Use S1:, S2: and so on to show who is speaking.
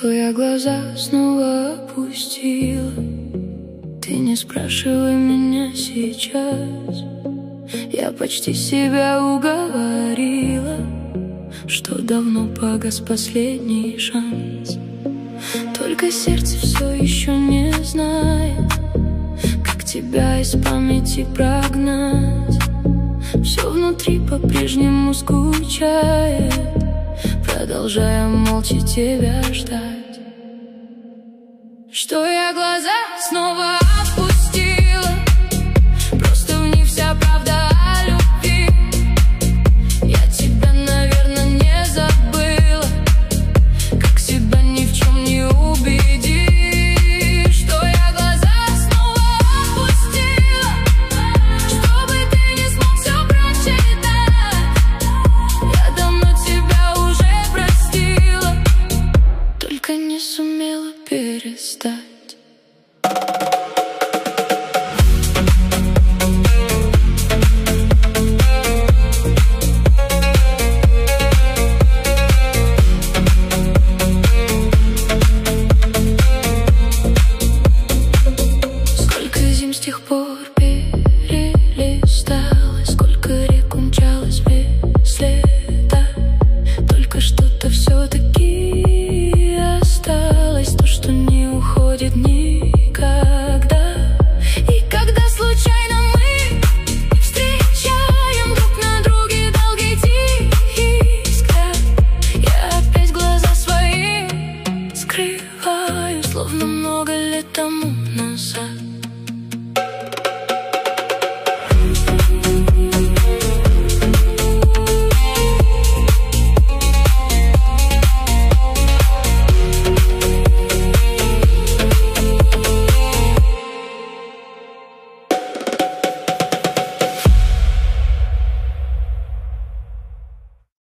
S1: Что я глаза снова опустила. Ты не спрашивай меня сейчас. Я почти себя уговорила, что давно погас последний шанс. Только сердце все еще не знает, как тебя из памяти прогнать. Все внутри по-прежнему скучает, продолжая молча тебя ждать. Что я глаза снова опустила, просто в них вся правда о любви. Я тебя, наверное, не забыла, как себя ни в чем не убедишь. Что я глаза снова опустила, чтобы ты не смог все прочитать. Я давно тебя уже простила, только не сумела перестать. Сколько зим с тех пор перелистала, сколько рек умчалась без следа. Только что-то все-таки осталось, то, что не уходит никогда. И когда случайно мы встречаем друг на друге долгий тихий взгляд, я опять глаза свои скрываю, словно много лет тому назад.